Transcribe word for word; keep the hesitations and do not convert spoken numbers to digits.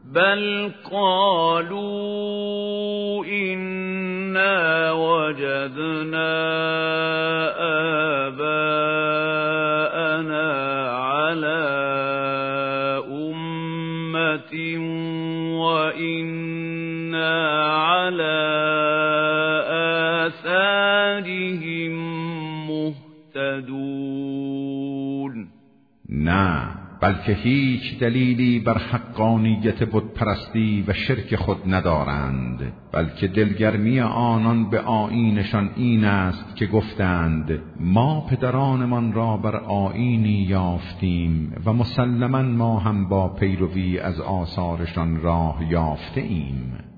بل قالوا إنا وجدنا آباءنا على أمة وإنا على آثارهم مهتدون. نه، بلکه هیچ دلیلی بر حقانیت بتپرستی و شرک خود ندارند، بلکه دلگرمی آنان به آیینشان این است که گفتند ما پدرانمان را بر آیینی یافتیم و مسلماً ما هم با پیروی از آثارشان راه یافته ایم.